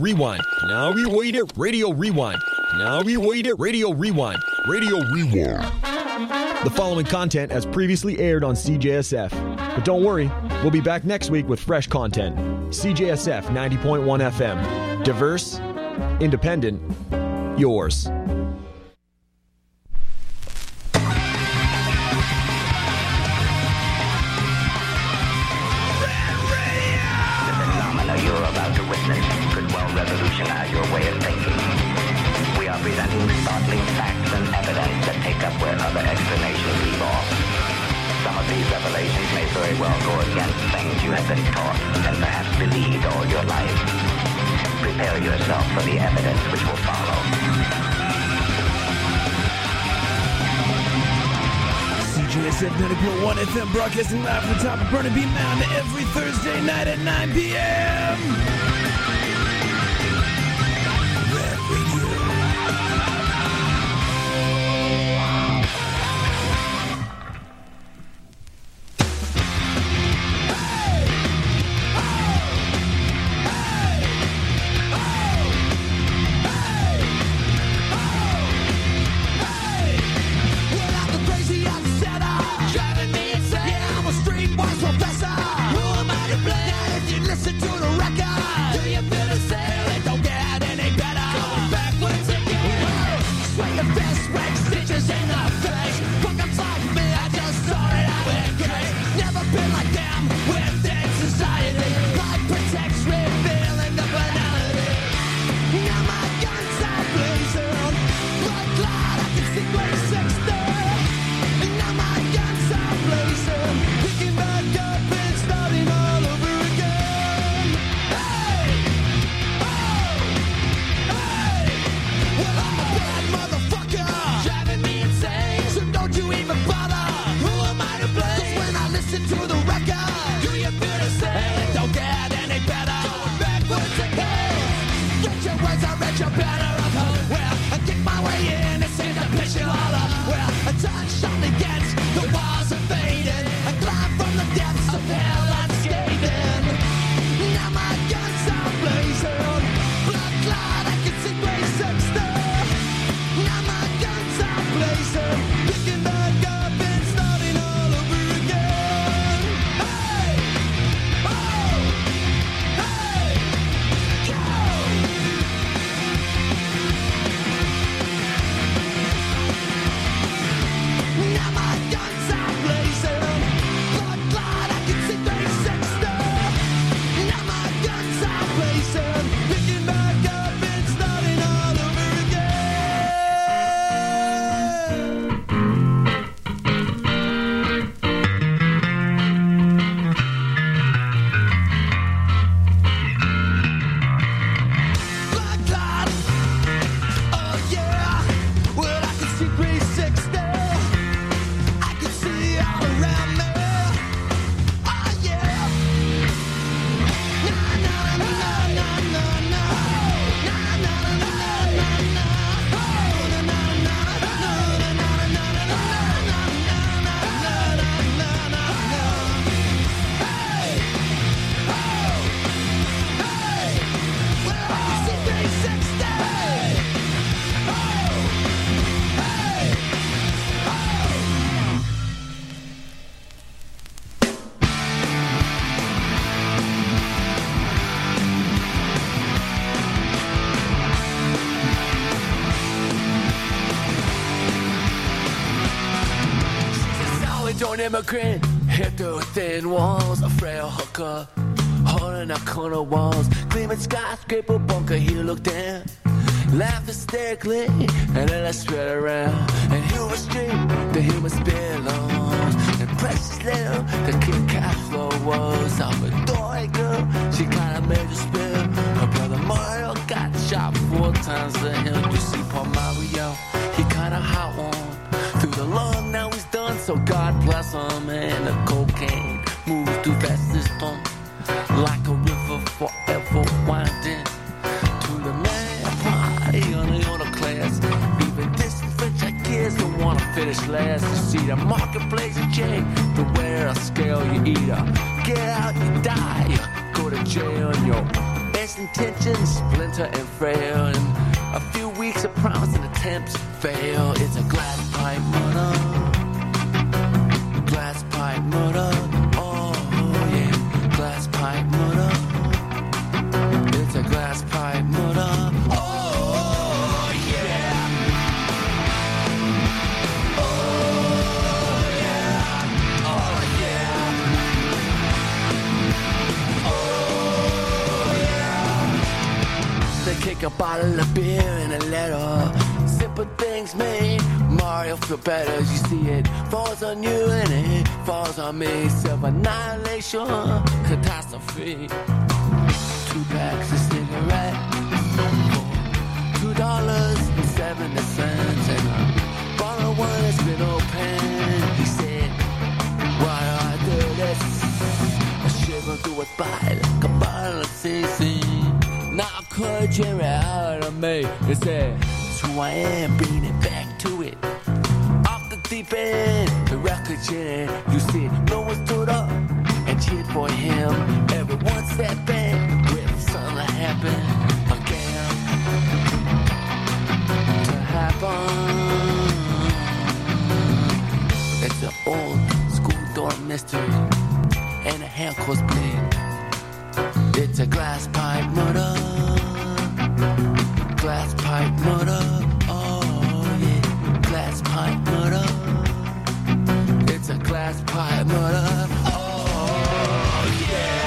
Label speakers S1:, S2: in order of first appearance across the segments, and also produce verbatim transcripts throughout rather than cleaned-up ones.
S1: Rewind. Now we wait it. Radio Rewind. Now we wait it. Radio Rewind. Radio Rewind. The following content as previously aired on C J S F. But don't worry, we'll be back next week with fresh content. C J S F ninety point one F M. Diverse, independent, yours.
S2: Revolutionize your way of thinking. We are presenting startling facts and evidence that take up where other explanations leave off. Some of these revelations may very well go against things you have been taught and perhaps believed all your life. Prepare yourself for the evidence which will follow.
S3: C J S F ninety point one F M broadcasting live from the top of Burnaby Mountain every Thursday night at nine p.m.
S4: Listen to the record. Do you feel the same? It don't get any better. Going backwards again. Sway your fist, red stitches in the face. Fuckers like me, I just started out with grace. Never been like them within society. Life protects, revealing the banality. Now my guns are blazing. Blood clot, I can see grade sixty. And now my guns are blazing. Picking back up and starting all over again. To the record, do you feel the same? It don't get any better. Going backwards again. Get your words, I read your better of hope. Well, I kick my way in, it seems to piss you all up. Well, a touch shot against the walls are fading. I climb from the depths of hell unscathed. Now my guns are blazing. Blood clot, I can see grade sixty. Now my guns are blazing. Picking back up and starting all over again.
S5: Immigrant hit through thin walls, a frail hooker holding up corner walls, gleaming skyscraper bunker. He looked in, laughed hysterically, and then I spread around. And Human Street, the human belongs, and precious little, the kid cash flow was. I'm a doy girl, she kinda made a spill. Her brother Mario got shot four times to him. You see, Paul Mario, he kinda hot one through the lung. Now he's done, so God bless him. And the cocaine moves through that system like a river forever winding to the man party on the other class. Even distant French like kids don't wanna finish last. You see the marketplace change, the way a scale you either get out, you die, you go to jail, and your best Nice intentions splinter and frail, and a few weeks of promising attempts fail. It's a glass pipe murder, glass pipe murder. Oh yeah, glass pipe murder. It's a glass pipe murder. Oh yeah. Oh yeah. Oh yeah. Oh yeah. They kick a bottle of beer in a letter. Simple things made Mario feel better. You see it falls on you and it falls on me. Self-annihilation, catastrophe. Two packs of cigarettes for two dollars and seventy cents, and a bottle of wine has been opened. He said, "Why do I do this?" I shiver through his body like a bottle of C C. Now I cut Jerry out of me. He said, "It's who I am, bringing it back to it." Off the deep end, the record jam. You see, no one stood up and cheered for him. Everyone sat back. Something happened again to happen. It's an old school door mystery and a hand close bleed. It's a glass pipe murder, glass pipe murder. Oh yeah, glass pipe murder. It's a glass pipe murder. Oh yeah.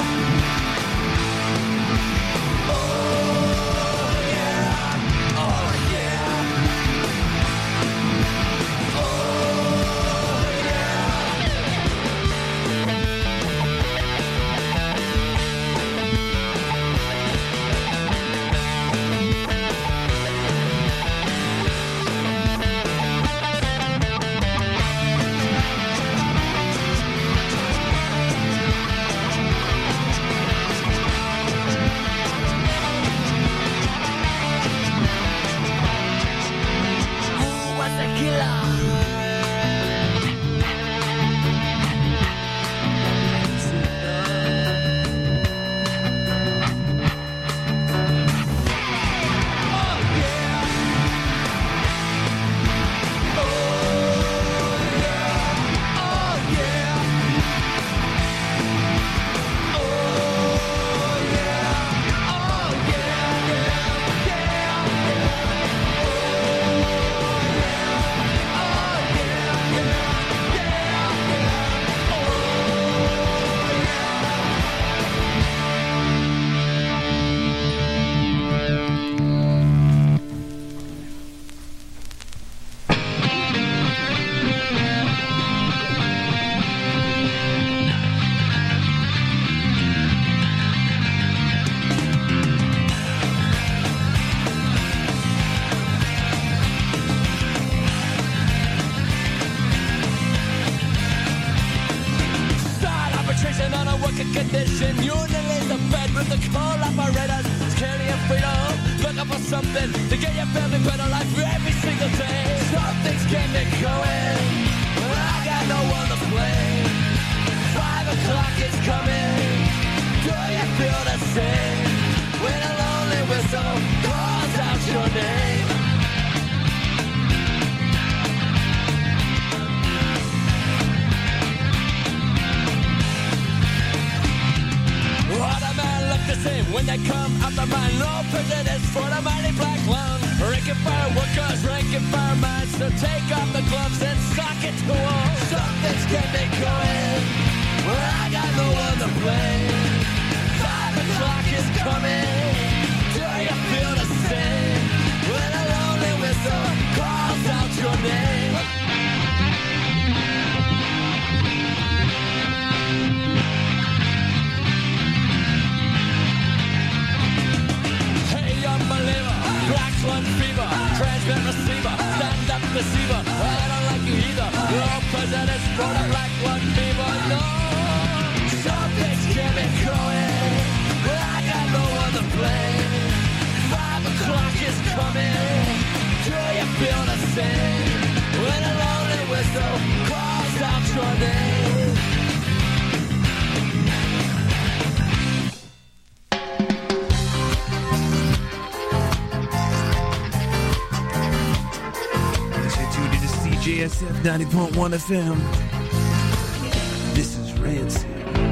S5: Condition, you release the bed with the cold operators, carrying freedom, looking for something to get your family better life every single day. Some things can be going, but I got no one to blame. Five o'clock is coming, do you feel the same? When a lonely whistle calls out your name. All the men look the same when they come out the mine. No prejudice for the mighty black lung. Ranking fire workers, ranking firemen. So take off the gloves and sock it to them. Some things can be going, well I got no one to blame. Five o'clock is coming, do you feel the same? When a lonely whistle calls out your name. Unbeliever, black lung fever, transmit receiver, stand up deceiver. I don't like you either. No presidents for the black lung fever. No, something's getting going, but I got no one to blame. Five o'clock is coming. Do you feel the same? When a lonely whistle calls out your name.
S3: J S F ninety point one F M. This is Rancid.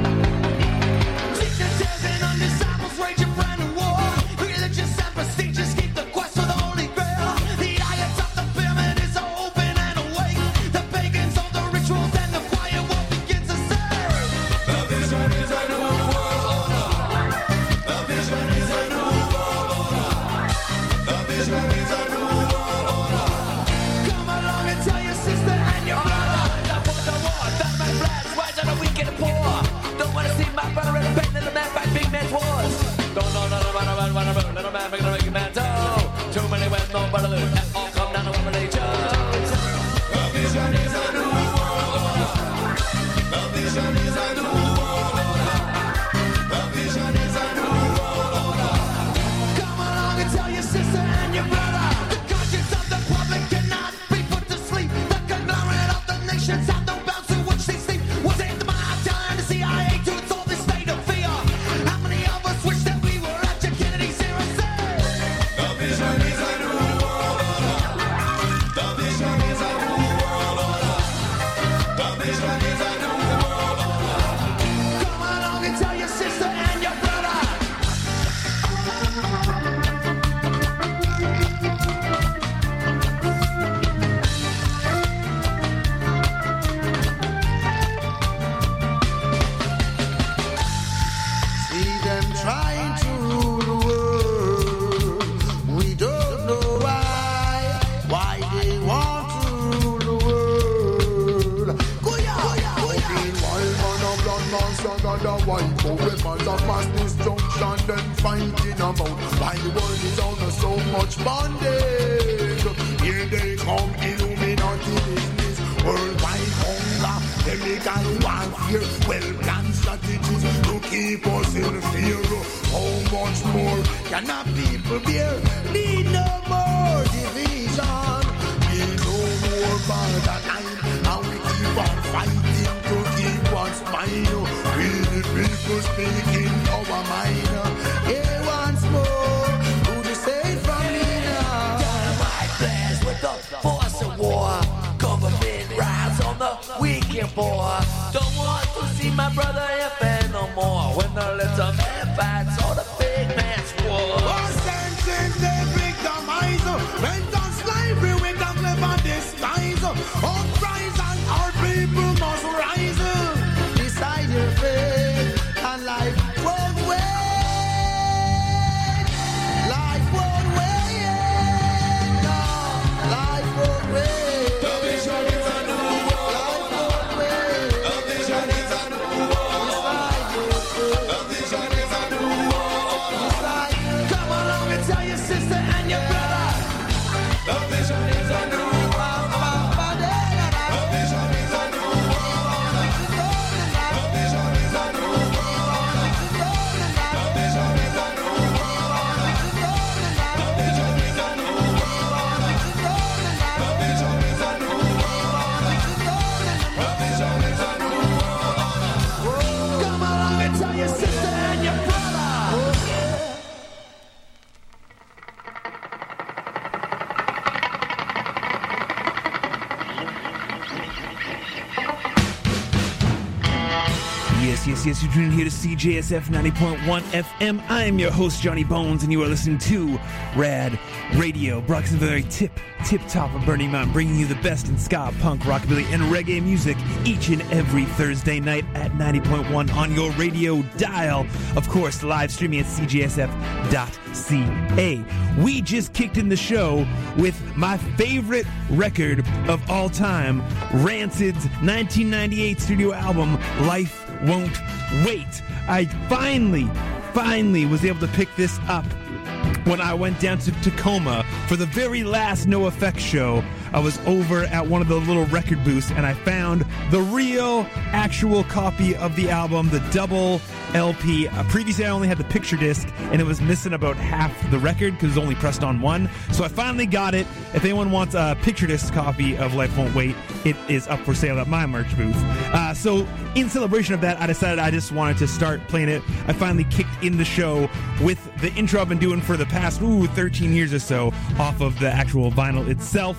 S3: Yes, you're tuning here to C J S F ninety point one F M. I am your host, Johnny Bones, and you are listening to Rad Radio, broadcasting the very tip, tip top of Burning Mountain, bringing you the best in ska, punk, rockabilly, and reggae music each and every Thursday night at ninety point one on your radio dial. Of course, live streaming at C J S F dot C A. We just kicked in the show with my favorite record of all time, Rancid's nineteen ninety-eight studio album, Life Won't Wait. I finally, finally was able to pick this up when I went down to Tacoma for the very last NoFX show. I was over at one of the little record booths and I found the real, actual copy of the album, the double L P. Uh, previously I only had the picture disc and it was missing about half the record because it was only pressed on one. So I finally got it. If anyone wants a picture disc copy of Life Won't Wait, it is up for sale at my merch booth. Uh, so in celebration of that, I decided I just wanted to start playing it. I finally kicked in the show with the intro I've been doing for the past ooh, thirteen years or so off of the actual vinyl itself. And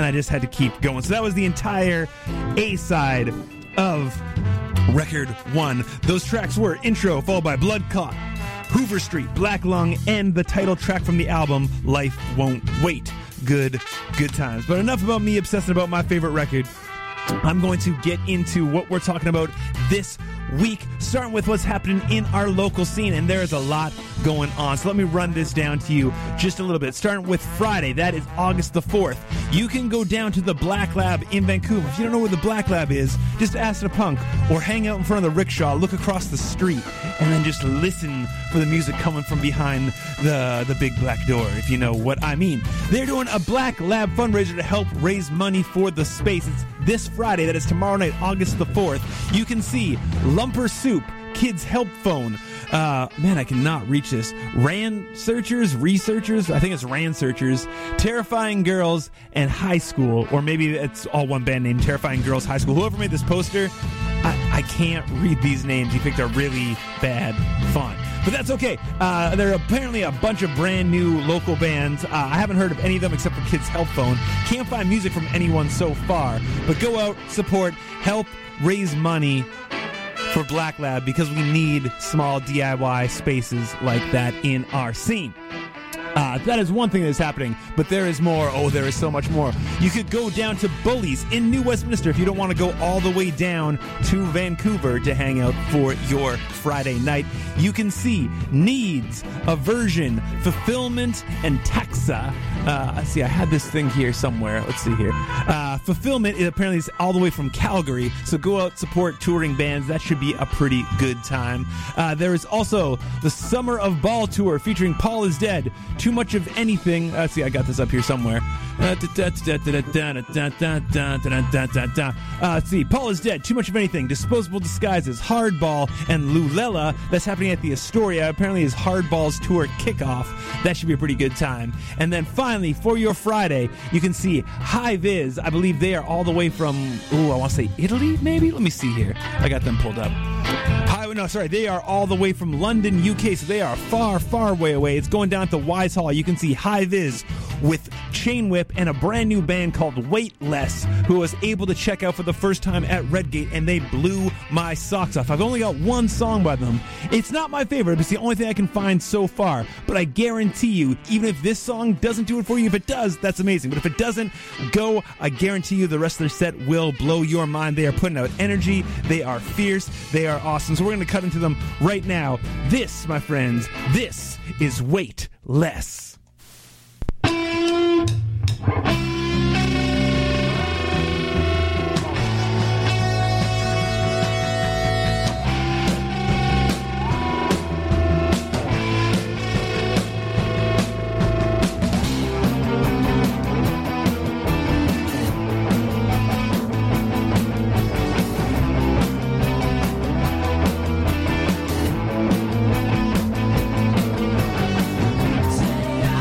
S3: and I just had to keep going. So that was the entire A-side of record one. Those tracks were Intro, followed by Blood Clot, Hoover Street, Black Lung, and the title track from the album, Life Won't Wait. Good, good times. But enough about me obsessing about my favorite record. I'm going to get into what we're talking about this week, starting with what's happening in our local scene, and there is a lot going on. So let me run this down to you just a little bit. Starting with Friday, that is August the fourth. You can go down to the Black Lab in Vancouver. If you don't know where the Black Lab is, just ask the punk or hang out in front of the rickshaw, look across the street, and then just listen for the music coming from behind the, the big black door, if you know what I mean. They're doing a Black Lab fundraiser to help raise money for the space. It's this Friday, that is tomorrow night, August the fourth. You can see Lumper Soup, Kids Help Phone, uh, man, I cannot reach this, Ran Searchers, Researchers, I think it's Ran Searchers, Terrifying Girls, and High School, or maybe it's all one band name, Terrifying Girls, High School. Whoever made this poster, I, I can't read these names. He picked a really bad font. But that's okay. Uh, there are apparently a bunch of brand new local bands. Uh, I haven't heard of any of them except for Kids Help Phone. Can't find music from anyone so far. But go out, support, help raise money for Black Lab, because we need small D I Y spaces like that in our scene. Uh, that is one thing that is happening, but there is more. Oh, there is so much more. You could go down to Bullies in New Westminster if you don't want to go all the way down to Vancouver to hang out for your Friday night. You can see Needs, Aversion, Fulfillment, and Taxa. Uh, let's see, I had this thing here somewhere. Let's see here. Uh, Fulfillment is apparently is all the way from Calgary, so go out, support touring bands. That should be a pretty good time. Uh, there is also the Summer of Ball Tour featuring Paul is Dead, Too Much of Anything. Uh, let's see, I got this up here somewhere. Uh, let's see, Paul is Dead, Too Much of Anything, Disposable Disguises, Hardball, and Lulela. That's happening at the Astoria. Apparently is Hardball's tour kickoff. That should be a pretty good time. And then finally, for your Friday, you can see High Viz. I believe they are all the way from, ooh, I want to say Italy, maybe? Let me see here. I got them pulled up. High, no, sorry, they are all the way from London, U K, so they are far, far way away. It's going down at the Wise Hall. You can see High Viz with Chain Whip and a brand new band called Weightless, who I was able to check out for the first time at Redgate, and they blew my socks off. I've only got one song by them. It's not my favorite, but it's the only thing I can find so far. But I guarantee you, even if this song doesn't do it for you, if it does, that's amazing. But if it doesn't, go. I guarantee you the rest of their set will blow your mind. They are putting out energy. They are fierce. They are awesome. So we're going to cut into them right now. This, my friends, this is Weightless.
S4: Say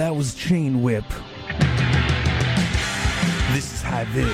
S3: that was Chain Whip. This is High Vid.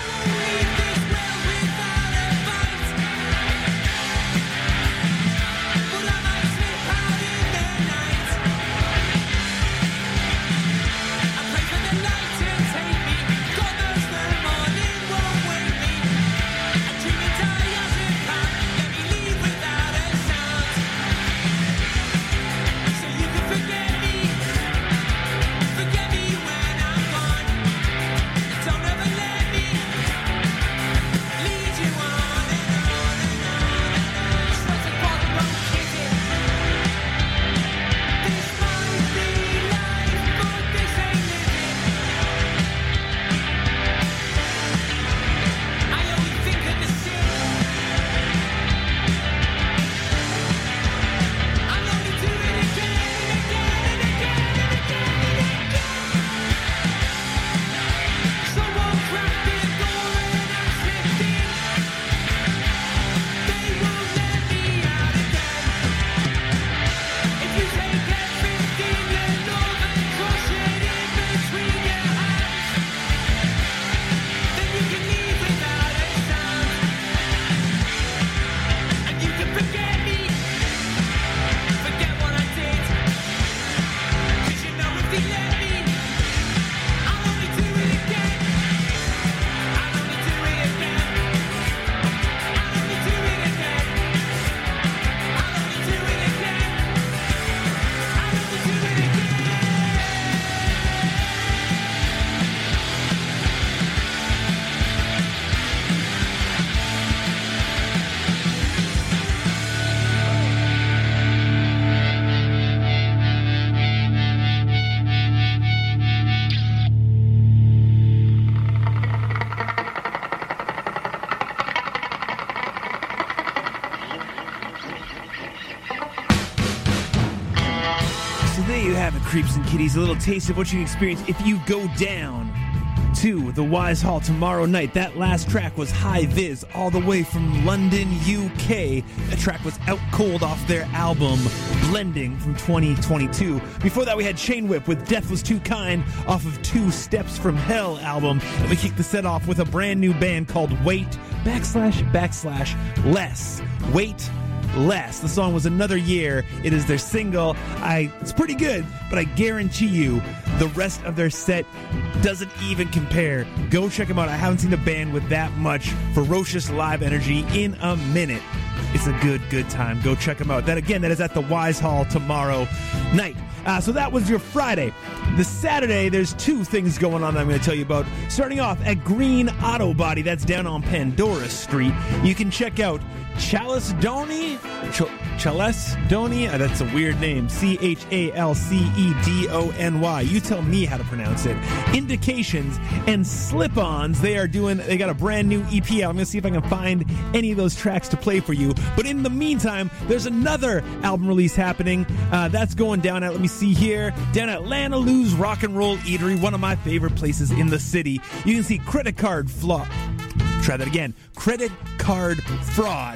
S3: Creeps and kitties, a little taste of what you can experience if you go down to the Wise Hall tomorrow night. That last track was High Viz, all the way from London, U K. The track was Out Cold off their album Blending from twenty twenty-two. Before that, we had Chain Whip with Death Was Too Kind off of Two Steps From Hell album. And we kicked the set off with a brand new band called Wait backslash backslash Less. Wait Less. The song was Another Year. It is their single. I it's pretty good, but I guarantee you the rest of their set doesn't even compare. Go check them out. I haven't seen a band with that much ferocious live energy in a minute. It's a good, good time. Go check them out. That again, that is at the Wise Hall tomorrow night. Uh, so that was your Friday. The Saturday, there's two things going on that I'm going to tell you about. Starting off at Green Auto Body, that's down on Pandora Street. You can check out Chalice Doni, Ch- Chalice Doni, uh, that's a weird name, C H A L C E D O N Y. You tell me how to pronounce it. Indications and Slip-Ons, they are doing, they got a brand new E P out. I'm going to see if I can find any of those tracks to play for you. But in the meantime, there's another album release happening. Uh, that's going down at, let me see here, down at Lana Lou's Rock and Roll Eatery, one of my favorite places in the city. You can see Credit Card Flop. Try that again. Credit Card Fraud.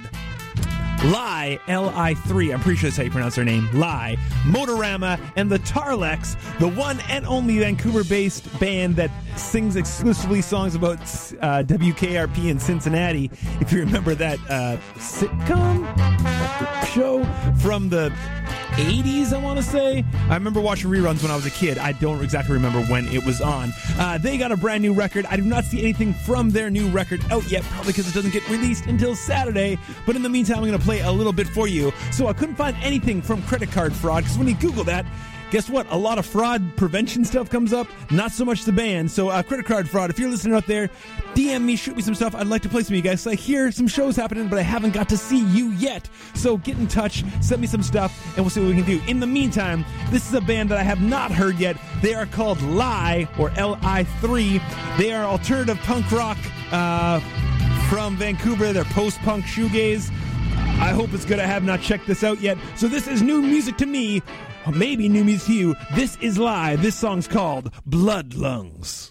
S3: Lie, L I three, I'm pretty sure that's how you pronounce their name, Lie, Motorama, and the Tarlex, the one and only Vancouver-based band that sings exclusively songs about uh, W K R P in Cincinnati. If you remember that uh, sitcom show from the eighties, I want to say. I remember watching reruns when I was a kid. I don't exactly remember when it was on. Uh, they got a brand new record. I do not see anything from their new record out yet, probably because it doesn't get released until Saturday. But in the meantime, I'm going to play a little bit for you. So I couldn't find anything from Credit Card Fraud, because when you Google that, guess what? A lot of fraud prevention stuff comes up, not so much the band. So uh, Credit Card Fraud, if you're listening out there, D M me, shoot me some stuff. I'd like to play some of you guys. So I hear some shows happening, but I haven't got to see you yet. So get in touch, send me some stuff, and we'll see what we can do. In the meantime, this is a band that I have not heard yet. They are called Lie, or L I three. They are alternative punk rock uh, from Vancouver. They're post-punk shoegaze. I hope it's good. I have not checked this out yet. So this is new music to me. Maybe new music to you. This is Live. This song's called Blood Lungs.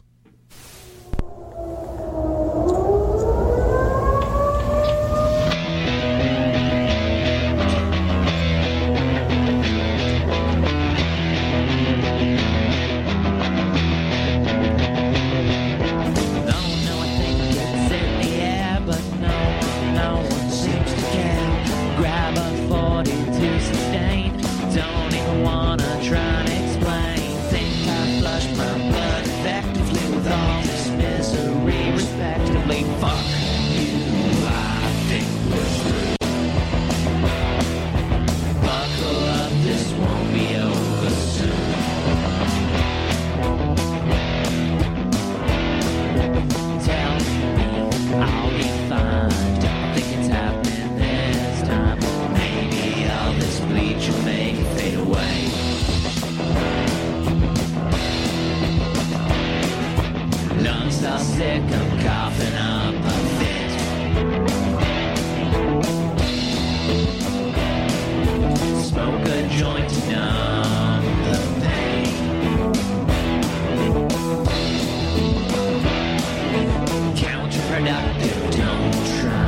S4: Don't try.